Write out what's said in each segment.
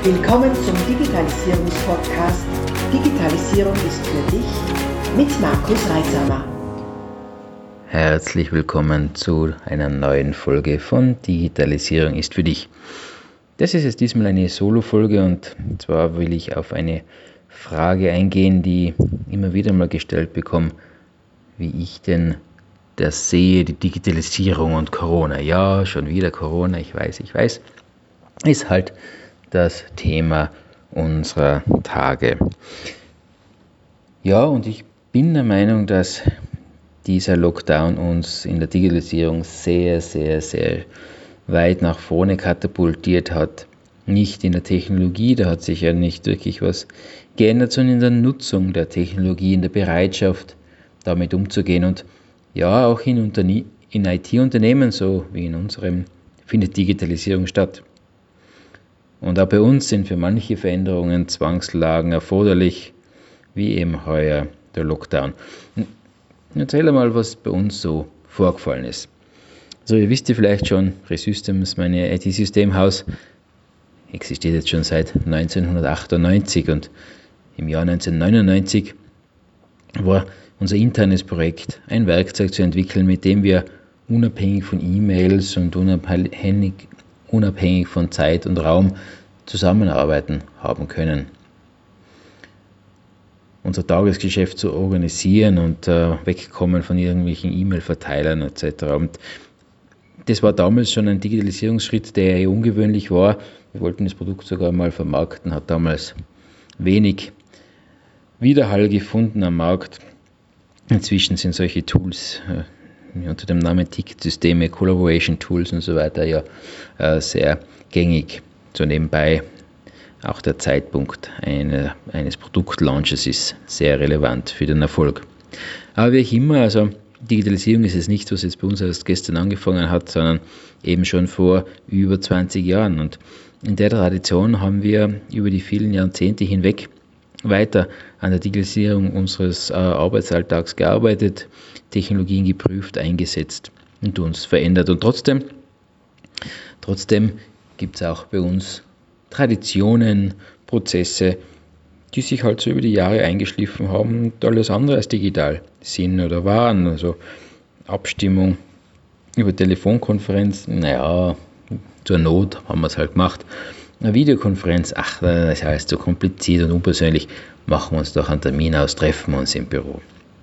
Willkommen zum Digitalisierungspodcast Digitalisierung ist für dich mit Markus Reitsamer. Herzlich willkommen zu einer neuen Folge von Digitalisierung ist für dich. Das ist jetzt diesmal eine Solo-Folge und zwar will ich auf eine Frage eingehen, die immer wieder mal gestellt bekomme, wie ich denn das sehe, die Digitalisierung und Corona. Ja, schon wieder Corona, ich weiß, ist halt das Thema unserer Tage. Ja, und ich bin der Meinung, dass dieser Lockdown uns in der Digitalisierung sehr weit nach vorne katapultiert hat. Nicht in der Technologie, da hat sich ja nicht wirklich was geändert, sondern in der Nutzung der Technologie, in der Bereitschaft, damit umzugehen. Und ja, auch in IT-Unternehmen, so wie in unserem, findet Digitalisierung statt. Und auch bei uns sind für manche Veränderungen Zwangslagen erforderlich, wie eben heuer der Lockdown. Erzähl mal, was bei uns so vorgefallen ist. So, ihr wisst ja vielleicht schon, Resystems, meine IT-Systemhaus, existiert jetzt schon seit 1998 und im Jahr 1999 war unser internes Projekt, ein Werkzeug zu entwickeln, mit dem wir unabhängig von E-Mails und unabhängig von Zeit und Raum zusammenarbeiten haben können. Unser Tagesgeschäft zu organisieren und wegkommen von irgendwelchen E-Mail-Verteilern etc. Und das war damals schon ein Digitalisierungsschritt, der eher ungewöhnlich war. Wir wollten das Produkt sogar mal vermarkten, hat damals wenig Widerhall gefunden am Markt. Inzwischen sind solche Tools unter dem Namen Ticketsysteme, Collaboration Tools und so weiter ja sehr gängig. So nebenbei auch der Zeitpunkt eines Produktlaunches ist sehr relevant für den Erfolg. Aber wie auch immer, also Digitalisierung ist es nicht, was jetzt bei uns erst gestern angefangen hat, sondern eben schon vor über 20 Jahren. Und in der Tradition haben wir über die vielen Jahrzehnte hinweg weiter an der Digitalisierung unseres Arbeitsalltags gearbeitet, Technologien geprüft, eingesetzt und uns verändert. Und trotzdem gibt es auch bei uns Traditionen, Prozesse, die sich halt so über die Jahre eingeschliffen haben und alles andere als digital sind oder waren. Also Abstimmung über Telefonkonferenz, zur Not haben wir es halt gemacht. Eine Videokonferenz, das ist alles so kompliziert und unpersönlich, machen wir uns doch einen Termin aus, treffen wir uns im Büro.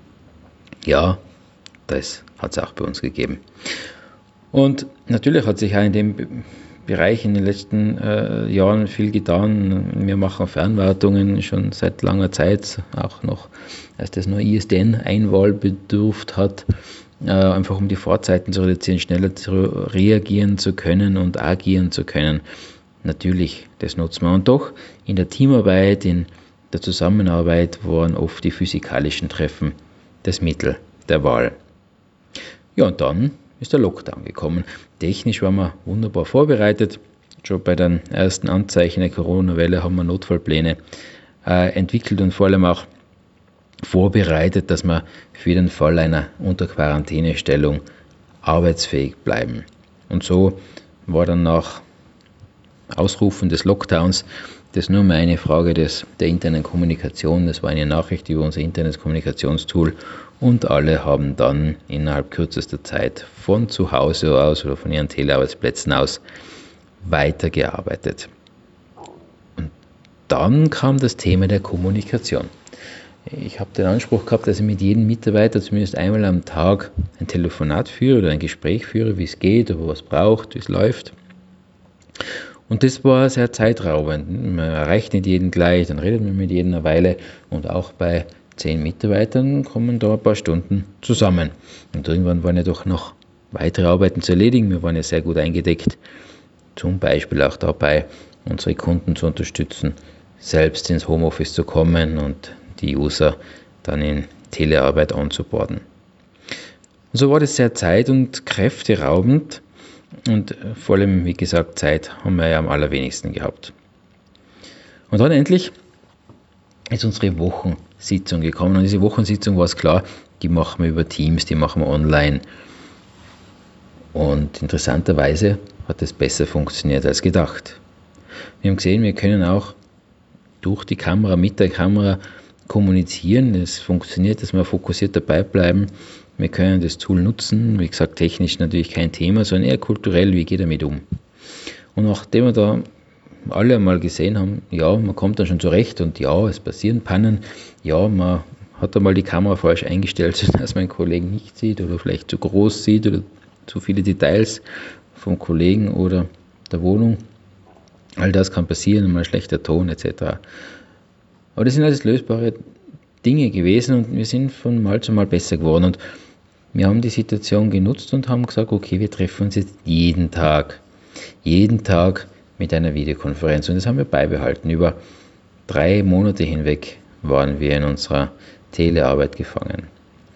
Ja, das hat es auch bei uns gegeben. Und natürlich hat sich auch in dem Bereich in den letzten Jahren viel getan. Wir machen Fernwartungen schon seit langer Zeit, auch noch, als das nur ISDN-Einwahl bedurft hat, einfach um die Fahrzeiten zu reduzieren, schneller reagieren zu können und agieren zu können. Natürlich, das nutzen wir. Und doch in der Teamarbeit, in der Zusammenarbeit waren oft die physikalischen Treffen das Mittel der Wahl. Ja, und dann ist der Lockdown gekommen. Technisch waren wir wunderbar vorbereitet. Schon bei den ersten Anzeichen der Corona-Welle haben wir Notfallpläne entwickelt und vor allem auch vorbereitet, dass wir für den Fall einer Unterquarantänestellung arbeitsfähig bleiben. Und so war dann nach Ausrufen des Lockdowns das nur mehr eine Frage der internen Kommunikation. Das war eine Nachricht über unser internes Kommunikationstool und alle haben dann innerhalb kürzester Zeit von zu Hause aus oder von ihren Telearbeitsplätzen aus weitergearbeitet. Und dann kam das Thema der Kommunikation. Ich habe den Anspruch gehabt, dass ich mit jedem Mitarbeiter zumindest einmal am Tag ein Telefonat führe oder ein Gespräch führe, wie es geht, ob er was braucht, wie es läuft. Und das war sehr zeitraubend. Man erreicht nicht jeden gleich, dann redet man mit jedem eine Weile und auch bei 10 Mitarbeitern kommen da ein paar Stunden zusammen. Und irgendwann waren ja doch noch weitere Arbeiten zu erledigen. Wir waren ja sehr gut eingedeckt, zum Beispiel auch dabei, unsere Kunden zu unterstützen, selbst ins Homeoffice zu kommen und die User dann in Telearbeit anzuborden. Und so war das sehr zeit- und kräfteraubend. Und vor allem, wie gesagt, Zeit haben wir ja am allerwenigsten gehabt. Und dann endlich ist unsere Wochensitzung gekommen. Und diese Wochensitzung war es klar, die machen wir über Teams, die machen wir online. Und interessanterweise hat es besser funktioniert als gedacht. wir haben gesehen, wir können auch durch die Kamera, mit der Kamera kommunizieren. Es funktioniert, dass wir fokussiert dabei bleiben. Wir können das Tool nutzen. Wie gesagt, technisch natürlich kein Thema, sondern eher kulturell, wie geht er damit um. Und nachdem wir da alle einmal gesehen haben, ja, man kommt dann schon zurecht und ja, es passieren Pannen, ja, man hat einmal die Kamera falsch eingestellt, sodass man den Kollegen nicht sieht oder vielleicht zu groß sieht oder zu viele Details vom Kollegen oder der Wohnung. All das kann passieren, mal schlechter Ton etc. Aber das sind alles lösbare Dinge gewesen und wir sind von Mal zu Mal besser geworden und wir haben die Situation genutzt und haben gesagt, okay, wir treffen uns jetzt jeden Tag mit einer Videokonferenz und das haben wir beibehalten. Über 3 Monate hinweg waren wir in unserer Telearbeit gefangen.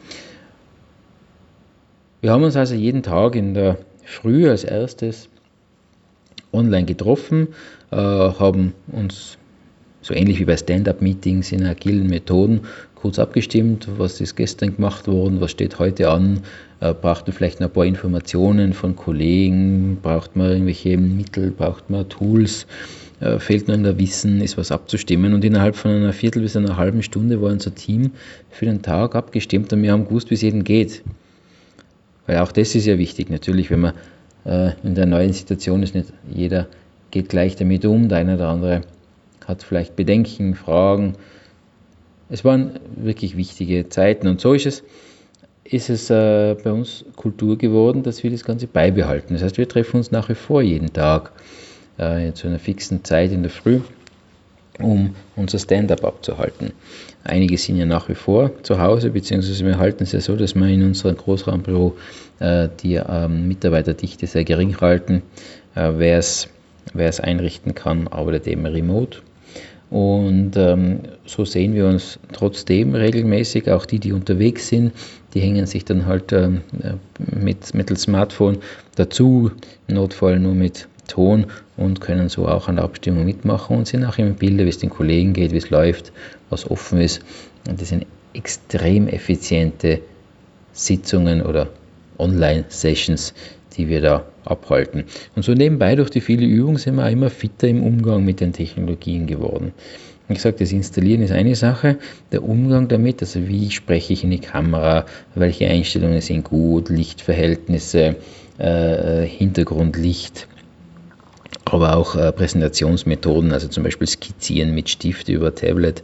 Wir haben uns also jeden Tag in der Früh als erstes online getroffen, haben uns so ähnlich wie bei Stand-up-Meetings in agilen Methoden kurz abgestimmt, was ist gestern gemacht worden, was steht heute an, braucht man vielleicht noch ein paar Informationen von Kollegen, braucht man irgendwelche Mittel, braucht man Tools, fehlt noch ein Wissen, ist was abzustimmen und innerhalb von einer Viertel bis einer halben Stunde war unser Team für den Tag abgestimmt und wir haben gewusst, wie es jedem geht. Weil auch das ist ja wichtig, natürlich, wenn man in der neuen Situation ist, nicht jeder geht gleich damit um, der eine oder andere hat vielleicht Bedenken, Fragen. Es waren wirklich wichtige Zeiten und so ist es bei uns Kultur geworden, dass wir das Ganze beibehalten. Das heißt, wir treffen uns nach wie vor jeden Tag zu einer fixen Zeit in der Früh, um unser Stand-up abzuhalten. Einige sind ja nach wie vor zu Hause, beziehungsweise wir halten es ja so, dass wir in unserem Großraumbüro die Mitarbeiterdichte sehr gering halten. Wer es einrichten kann, arbeitet eben remote. Und so sehen wir uns trotzdem regelmäßig, auch die unterwegs sind, die hängen sich dann halt mittels Smartphone dazu, im Notfall nur mit Ton und können so auch an der Abstimmung mitmachen und sind auch im Bilde, wie es den Kollegen geht, wie es läuft, was offen ist. Und das sind extrem effiziente Sitzungen oder Online-Sessions, die wir da abhalten. Und so nebenbei durch die viele Übungen sind wir auch immer fitter im Umgang mit den Technologien geworden. Wie gesagt, das Installieren ist eine Sache, der Umgang damit, also wie spreche ich in die Kamera, welche Einstellungen sind gut, Lichtverhältnisse, Hintergrundlicht, aber auch Präsentationsmethoden, also zum Beispiel Skizzieren mit Stift über Tablet.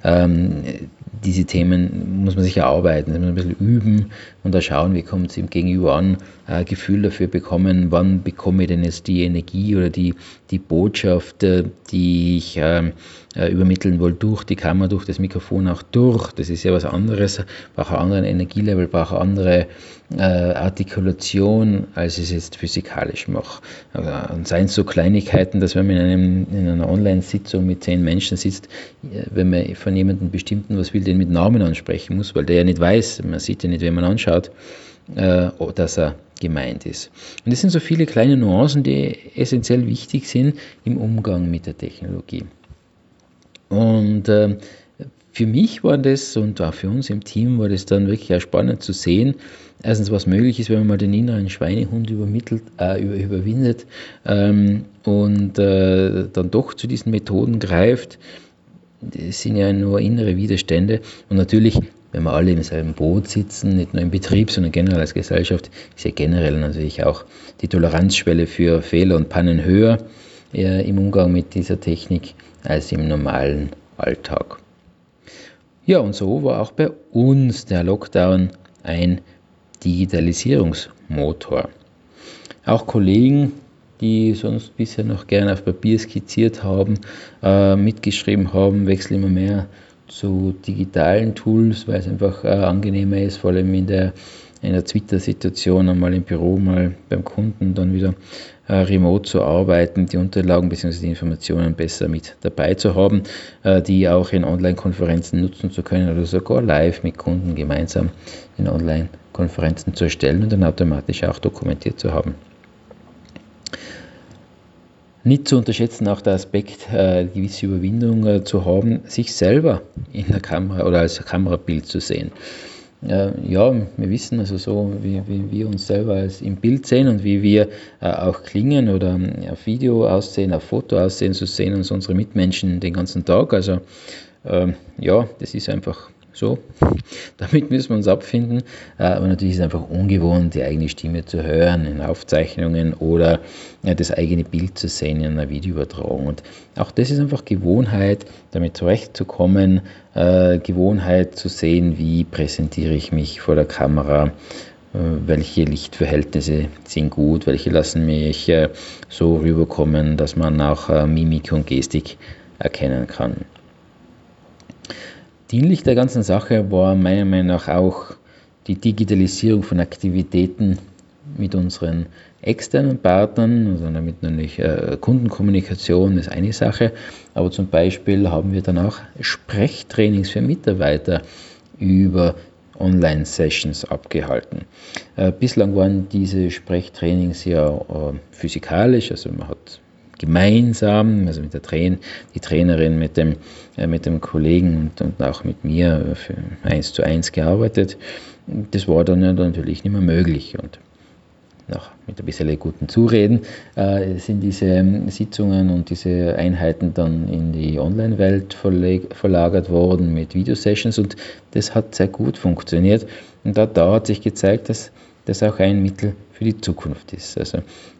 Diese Themen muss man sich erarbeiten, muss man ein bisschen üben und da schauen, wie kommt es im Gegenüber an, ein Gefühl dafür bekommen, wann bekomme ich denn jetzt die Energie oder die Botschaft, die ich übermitteln will, durch die Kamera, durch das Mikrofon auch durch. Das ist ja was anderes, braucht einen anderen Energielevel, braucht eine andere Artikulation, als ich es jetzt physikalisch mache. Und seien es so Kleinigkeiten, dass wenn man in einer Online-Sitzung mit 10 Menschen sitzt, wenn man von jemandem bestimmten was will, den mit Namen ansprechen muss, weil der ja nicht weiß, man sieht ja nicht, wenn man anschaut, dass er gemeint ist. Und das sind so viele kleine Nuancen, die essentiell wichtig sind im Umgang mit der Technologie. Und für mich war das und auch für uns im Team war das dann wirklich auch spannend zu sehen, erstens was möglich ist, wenn man mal den inneren Schweinehund überwindet und dann doch zu diesen Methoden greift. Das sind ja nur innere Widerstände und natürlich, wenn wir alle im selben Boot sitzen, nicht nur im Betrieb, sondern generell als Gesellschaft, ist ja generell natürlich auch die Toleranzschwelle für Fehler und Pannen höher im Umgang mit dieser Technik als im normalen Alltag. Ja, und so war auch bei uns der Lockdown ein Digitalisierungsmotor. Auch Kollegen, die sonst bisher noch gerne auf Papier skizziert haben, mitgeschrieben haben, wechseln immer mehr zu digitalen Tools, weil es einfach angenehmer ist, vor allem in der Twitter-Situation, einmal im Büro, mal beim Kunden, dann wieder remote zu arbeiten, die Unterlagen bzw. die Informationen besser mit dabei zu haben, die auch in Online-Konferenzen nutzen zu können oder sogar live mit Kunden gemeinsam in Online-Konferenzen zu erstellen und dann automatisch auch dokumentiert zu haben. Nicht zu unterschätzen auch der Aspekt, gewisse Überwindung zu haben, sich selber in der Kamera oder als Kamerabild zu sehen. ja, wir wissen also so, wie wir uns selber als im Bild sehen und wie wir auch klingen oder auf Video aussehen, auf Foto aussehen, so sehen uns unsere Mitmenschen den ganzen Tag. Also ja, das ist einfach so. Damit müssen wir uns abfinden. Aber natürlich ist es einfach ungewohnt, die eigene Stimme zu hören in Aufzeichnungen oder das eigene Bild zu sehen in einer Videoübertragung. Und auch das ist einfach Gewohnheit, damit zurechtzukommen, Gewohnheit zu sehen, wie präsentiere ich mich vor der Kamera, welche Lichtverhältnisse sind gut, welche lassen mich so rüberkommen, dass man auch Mimik und Gestik erkennen kann. Dienlich der ganzen Sache war meiner Meinung nach auch die Digitalisierung von Aktivitäten mit unseren externen Partnern, also damit natürlich Kundenkommunikation ist eine Sache, aber zum Beispiel haben wir dann auch Sprechtrainings für Mitarbeiter über Online-Sessions abgehalten. Bislang waren diese Sprechtrainings ja physikalisch, also man hat gemeinsam, also mit die Trainerin mit dem Kollegen und auch mit mir für 1:1 gearbeitet. Das war dann natürlich nicht mehr möglich und mit ein bisschen guten Zureden sind diese Sitzungen und diese Einheiten dann in die Online-Welt verlagert worden mit Videosessions und das hat sehr gut funktioniert und da hat sich gezeigt, dass das auch ein Mittel für die Zukunft ist. Also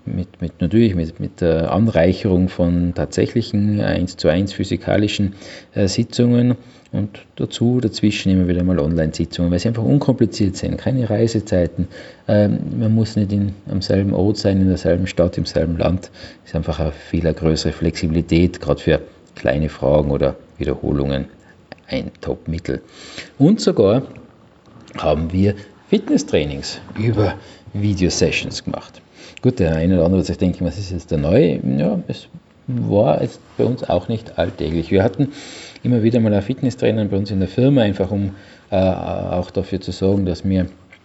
mit der Anreicherung von tatsächlichen 1:1 physikalischen Sitzungen und dazwischen immer wieder mal Online-Sitzungen, weil sie einfach unkompliziert sind, keine Reisezeiten, man muss nicht am selben Ort sein, in derselben Stadt, im selben Land, es ist einfach eine viel größere Flexibilität, gerade für kleine Fragen oder Wiederholungen ein Top-Mittel. Und sogar haben wir Fitnesstrainings über Videosessions gemacht. Gut, der eine oder andere wird sich denken, was ist jetzt der Neue? Ja, es war jetzt bei uns auch nicht alltäglich. Wir hatten immer wieder mal einen Fitnesstrainer bei uns in der Firma, einfach um auch dafür zu sorgen, dass wir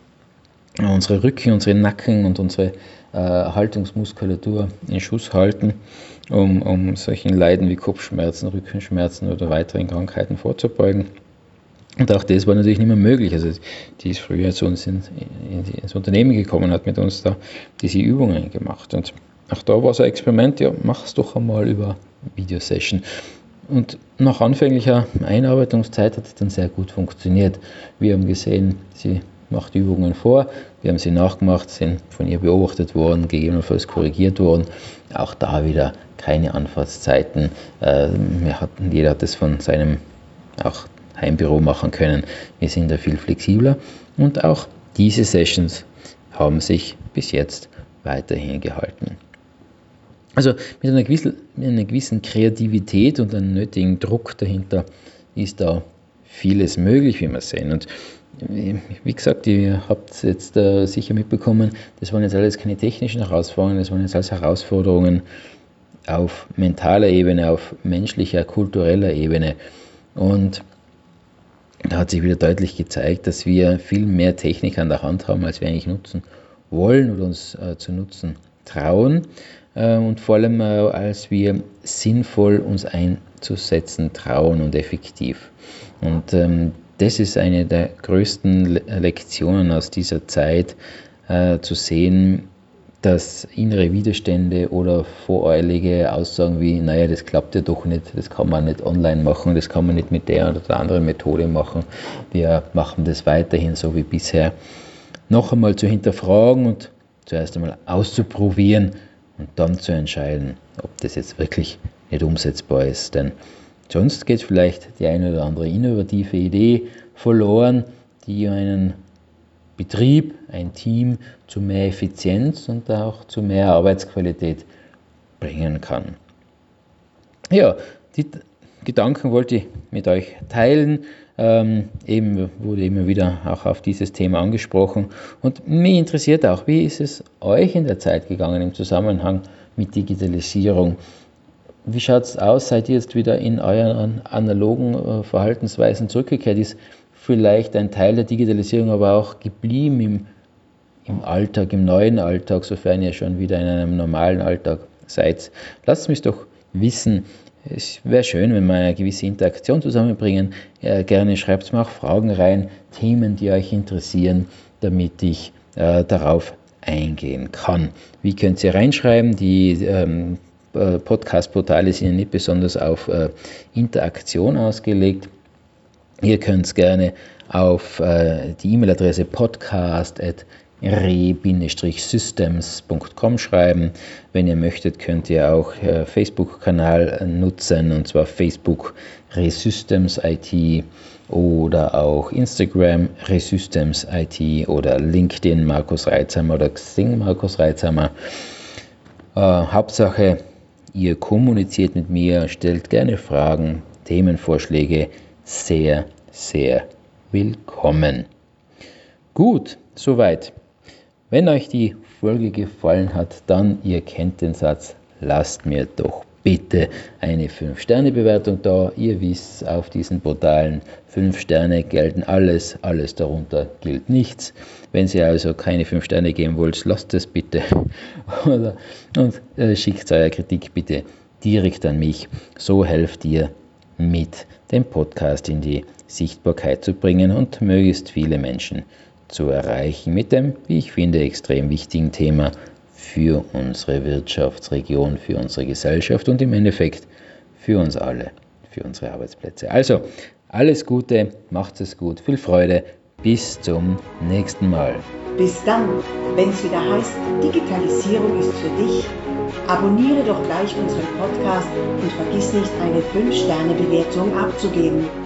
unsere Rücken, unsere Nacken und unsere Haltungsmuskulatur in Schuss halten, um solchen Leiden wie Kopfschmerzen, Rückenschmerzen oder weiteren Krankheiten vorzubeugen. Und auch das war natürlich nicht mehr möglich. Also die ist früher zu uns ins Unternehmen gekommen, hat mit uns da diese Übungen gemacht. Und auch da war so ein Experiment, ja, mach es doch einmal über Videosession. Und nach anfänglicher Einarbeitungszeit hat es dann sehr gut funktioniert. Wir haben gesehen, sie macht Übungen vor, wir haben sie nachgemacht, sind von ihr beobachtet worden, gegebenenfalls korrigiert worden. Auch da wieder keine Anfahrtszeiten. Jeder hat das von seinem auch Heimbüro machen können. Wir sind da viel flexibler und auch diese Sessions haben sich bis jetzt weiterhin gehalten. Also mit einer gewissen Kreativität und einem nötigen Druck dahinter ist da vieles möglich, wie wir sehen. Und wie gesagt, ihr habt es jetzt sicher mitbekommen, das waren jetzt alles keine technischen Herausforderungen, das waren jetzt alles Herausforderungen auf mentaler Ebene, auf menschlicher, kultureller Ebene. Und da hat sich wieder deutlich gezeigt, dass wir viel mehr Technik an der Hand haben, als wir eigentlich nutzen wollen oder uns zu nutzen trauen. Und vor allem, als wir sinnvoll uns einzusetzen trauen und effektiv. Und das ist eine der größten Lektionen aus dieser Zeit, zu sehen, dass innere Widerstände oder voreilige Aussagen wie, naja, das klappt ja doch nicht, das kann man nicht online machen, das kann man nicht mit der oder der anderen Methode machen, wir machen das weiterhin so wie bisher, noch einmal zu hinterfragen und zuerst einmal auszuprobieren und dann zu entscheiden, ob das jetzt wirklich nicht umsetzbar ist. Denn sonst geht vielleicht die eine oder andere innovative Idee verloren, die einen Betrieb, ein Team zu mehr Effizienz und auch zu mehr Arbeitsqualität bringen kann. Ja, die Gedanken wollte ich mit euch teilen. Eben wurde immer wieder auch auf dieses Thema angesprochen. Und mich interessiert auch, wie ist es euch in der Zeit gegangen im Zusammenhang mit Digitalisierung? Wie schaut es aus? Seid ihr jetzt wieder in euren analogen Verhaltensweisen zurückgekehrt? Ist vielleicht ein Teil der Digitalisierung aber auch geblieben im Alltag, im neuen Alltag, sofern ihr schon wieder in einem normalen Alltag seid? Lasst mich doch wissen. Es wäre schön, wenn wir eine gewisse Interaktion zusammenbringen. Gerne schreibt mir auch Fragen rein, Themen, die euch interessieren, damit ich darauf eingehen kann. Wie könnt ihr reinschreiben? Die Podcast-Portale sind ja nicht besonders auf Interaktion ausgelegt. Ihr könnt es gerne auf die E-Mail-Adresse podcast@re-systems.com schreiben. Wenn ihr möchtet, könnt ihr auch Facebook-Kanal nutzen, und zwar Facebook Resystems IT oder auch Instagram Resystems IT oder LinkedIn Markus Reitzhammer oder Xing Markus Reitzhammer. Hauptsache, ihr kommuniziert mit mir, stellt gerne Fragen, Themenvorschläge, sehr, sehr willkommen. Gut, soweit. Wenn euch die Folge gefallen hat, dann, ihr kennt den Satz, lasst mir doch bitte eine 5-Sterne-Bewertung da. Ihr wisst, auf diesen Portalen 5 Sterne gelten alles darunter gilt nichts. Wenn ihr also keine 5 Sterne geben wollt, lasst es bitte und schickt eure Kritik bitte direkt an mich. So helft ihr mit, den Podcast in die Sichtbarkeit zu bringen und möglichst viele Menschen zu erreichen mit dem, wie ich finde, extrem wichtigen Thema für unsere Wirtschaftsregion, für unsere Gesellschaft und im Endeffekt für uns alle, für unsere Arbeitsplätze. Also, alles Gute, macht es gut, viel Freude, bis zum nächsten Mal. Bis dann, wenn es wieder heißt, Digitalisierung ist für dich. Abonniere doch gleich unseren Podcast und vergiss nicht, eine 5-Sterne-Bewertung abzugeben.